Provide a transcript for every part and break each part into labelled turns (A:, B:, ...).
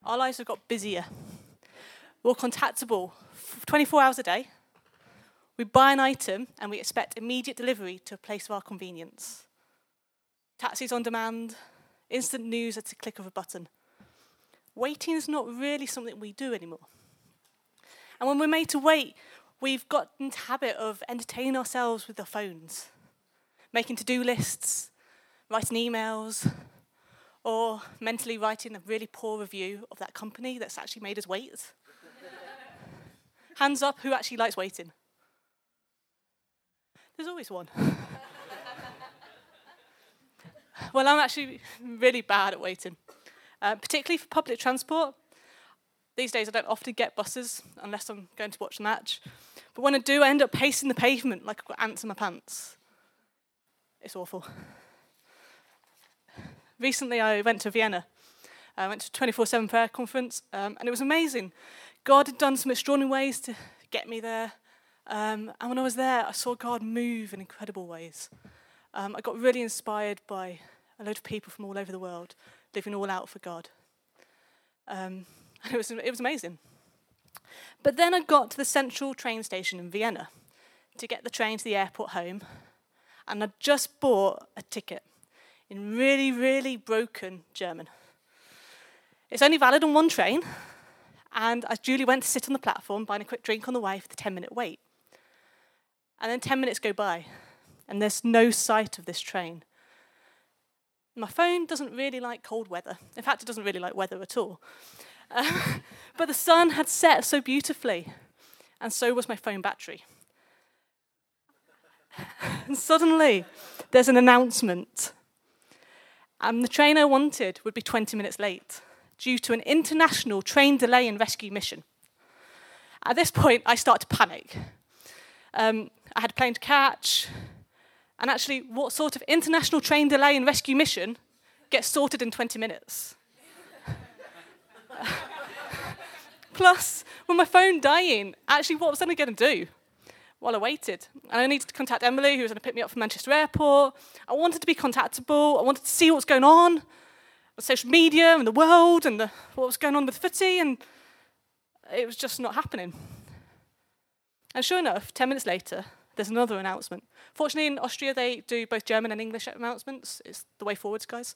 A: Our lives have got busier. We're contactable 24 hours a day. We buy an item and we expect immediate delivery to a place of our convenience. Taxis on demand, instant news at a click of a button. Waiting is not really something we do anymore. And when we're made to wait, we've got into the habit of entertaining ourselves with our phones, making to-do lists, writing emails, or mentally writing a really poor review of that company that's actually made us wait. Hands up, who actually likes waiting? There's always one. Well, I'm actually really bad at waiting, particularly for public transport. These days I don't often get buses unless I'm going to watch a match. But when I do, I end up pacing the pavement like I've got ants in my pants. It's awful. Recently I went to Vienna. I went to a 24/7 prayer conference, and it was amazing. God had done some extraordinary ways to get me there. And when I was there, I saw God move in incredible ways. I got really inspired by a load of people from all over the world living all out for God. And it was amazing. But then I got to the central train station in Vienna to get the train to the airport home, and I just bought a ticket in really, really broken German. It's only valid on one train, and I duly went to sit on the platform, buying a quick drink on the way for the 10-minute wait. And then 10 minutes go by, and there's no sight of this train. My phone doesn't really like cold weather. In fact, it doesn't really like weather at all. But the sun had set so beautifully, and so was my phone battery. And suddenly, there's an announcement. And the train I wanted would be 20 minutes late, due to an international train delay and rescue mission. At this point, I start to panic. I had a plane to catch, and actually, what sort of international train delay and rescue mission gets sorted in 20 minutes? Plus, with my phone dying, actually, what was I going to do? Well, I waited, and I needed to contact Emily, who was going to pick me up from Manchester Airport. I wanted to be contactable. I wanted to see what's going on social media and the world and what was going on with footy, and it was just not happening. And sure enough, 10 minutes later, there's another announcement. Fortunately, in Austria, they do both German and English announcements. It's the way forwards, guys.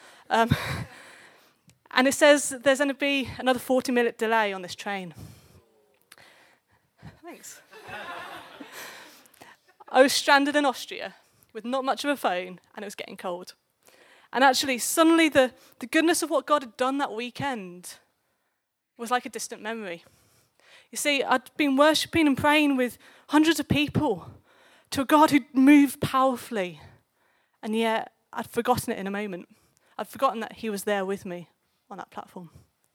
A: And it says there's going to be another 40-minute delay on this train. Thanks. I was stranded in Austria with not much of a phone, and it was getting cold. And actually, suddenly, the goodness of what God had done that weekend was like a distant memory. You see, I'd been worshipping and praying with hundreds of people to a God who moved powerfully, and yet I'd forgotten it in a moment. I'd forgotten that he was there with me on that platform.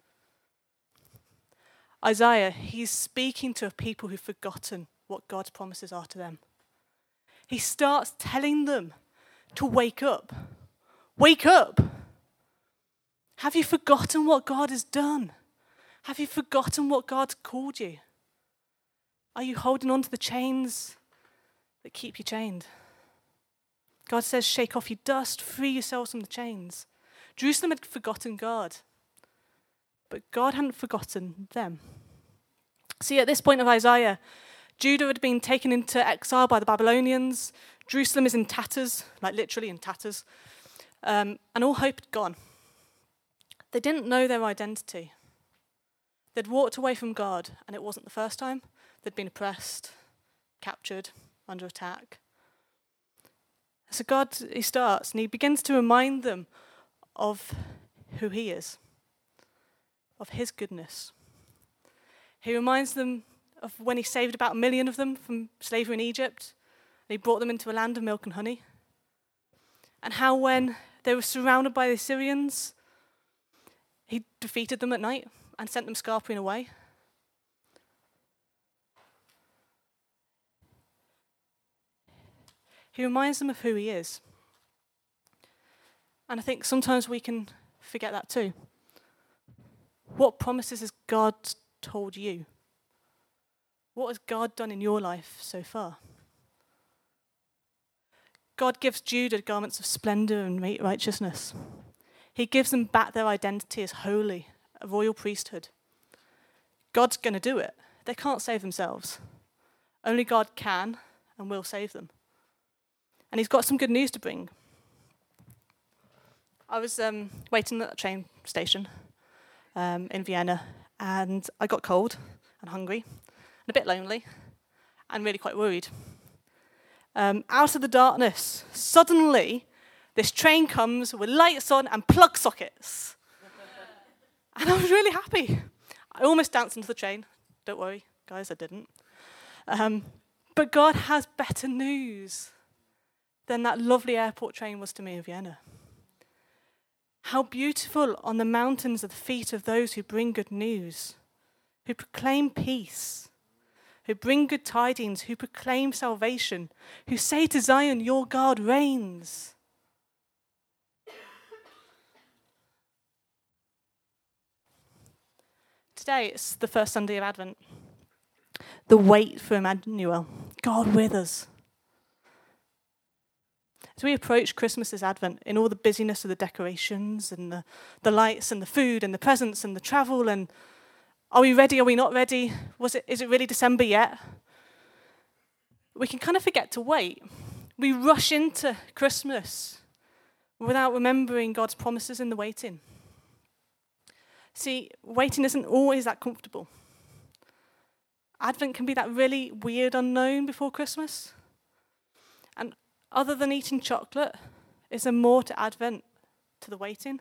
A: Isaiah, he's speaking to a people who've forgotten what God's promises are to them. He starts telling them to wake up. Wake up! Have you forgotten what God has done? Have you forgotten what God's called you? Are you holding on to the chains that keep you chained? God says, shake off your dust, free yourselves from the chains. Jerusalem had forgotten God, but God hadn't forgotten them. See, at this point of Isaiah, Judah had been taken into exile by the Babylonians. Jerusalem is in tatters, like literally in tatters, and all hope had gone. They didn't know their identity. They'd walked away from God, and it wasn't the first time. They'd been oppressed, captured, under attack. So God, he starts, and he begins to remind them of who he is, of his goodness. He reminds them of when he saved about 1 million of them from slavery in Egypt, and he brought them into a land of milk and honey. And how when they were surrounded by the Assyrians, he defeated them at night and sent them scarpering away. He reminds them of who he is. And I think sometimes we can forget that too. What promises has God told you? What has God done in your life so far? God gives Judah garments of splendor and righteousness. He gives them back their identity as holy, a royal priesthood. God's going to do it. They can't save themselves. Only God can and will save them. And he's got some good news to bring. I was waiting at a train station in Vienna, and I got cold and hungry and a bit lonely and really quite worried. Out of the darkness, suddenly this train comes with lights on and plug sockets. And I was really happy. I almost danced into the train. Don't worry, guys, I didn't. But God has better news than that lovely airport train was to me in Vienna. How beautiful on the mountains are the feet of those who bring good news, who proclaim peace, who bring good tidings, who proclaim salvation, who say to Zion, your God reigns. Today, it's the first Sunday of Advent. The wait for Emmanuel, God with us. As we approach Christmas this Advent, in all the busyness of the decorations and the lights and the food and the presents and the travel and are we ready, are we not ready? Is it really December yet? We can kind of forget to wait. We rush into Christmas without remembering God's promises in the waiting. See, waiting isn't always that comfortable. Advent can be that really weird unknown before Christmas. And other than eating chocolate, is there more to Advent, to the waiting?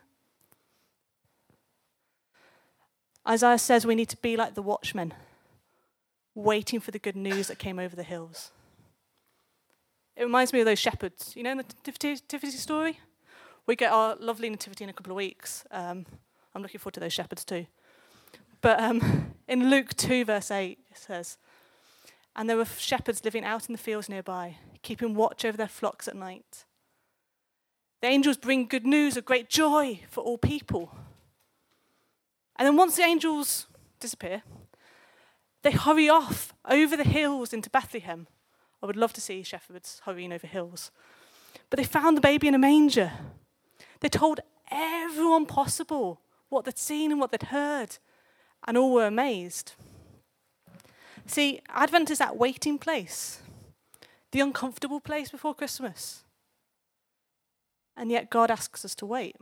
A: Isaiah says we need to be like the watchmen, waiting for the good news that came over the hills. It reminds me of those shepherds. You know in the nativity story? We get our lovely nativity in a couple of weeks. I'm looking forward to those shepherds too. But in Luke 2, verse 8, it says, and there were shepherds living out in the fields nearby, keeping watch over their flocks at night. The angels bring good news of great joy for all people. And then once the angels disappear, they hurry off over the hills into Bethlehem. I would love to see shepherds hurrying over hills. But they found the baby in a manger. They told everyone possible what they'd seen and what they'd heard, and all were amazed. See, Advent is that waiting place, the uncomfortable place before Christmas. And yet God asks us to wait.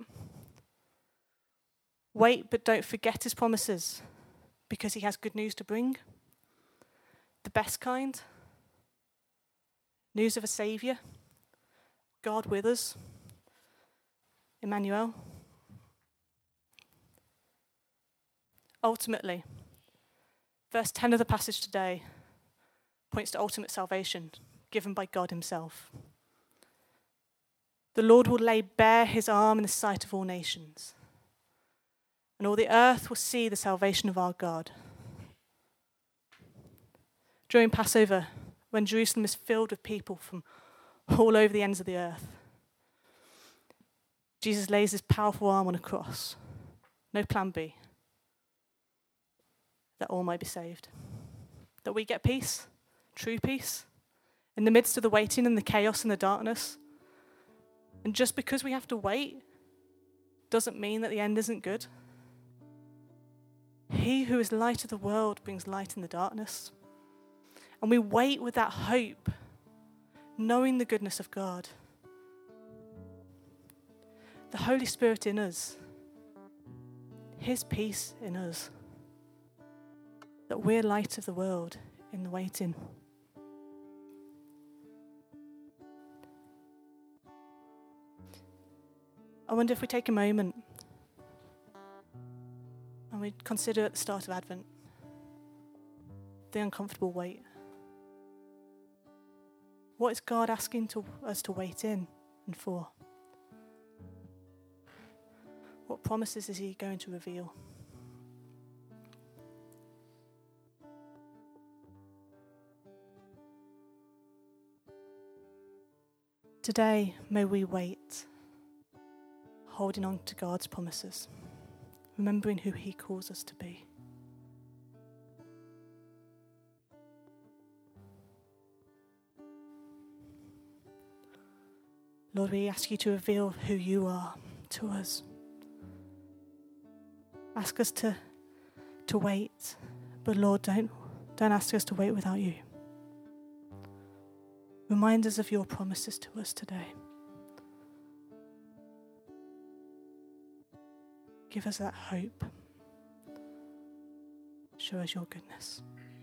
A: Wait, but don't forget his promises, because he has good news to bring. The best kind. News of a Saviour. God with us. Emmanuel. Ultimately, verse 10 of the passage today points to ultimate salvation given by God himself. The Lord will lay bare his arm in the sight of all nations, and all the earth will see the salvation of our God. During Passover, when Jerusalem is filled with people from all over the ends of the earth, Jesus lays his powerful arm on a cross. No plan B. That all might be saved. That we get peace, true peace, in the midst of the waiting and the chaos and the darkness. And just because we have to wait doesn't mean that the end isn't good. He who is light of the world brings light in the darkness. And we wait with that hope, knowing the goodness of God. The Holy Spirit in us, his peace in us. That we're light of the world in the waiting. I wonder if we take a moment and we consider at the start of Advent the uncomfortable wait. What is God asking us to wait in and for? What promises is he going to reveal? Today, may we wait, holding on to God's promises, remembering who he calls us to be. Lord, we ask you to reveal who you are to us. Ask us to wait. But Lord, don't ask us to wait without you. Remind us of your promises to us today. Give us that hope. Show us your goodness.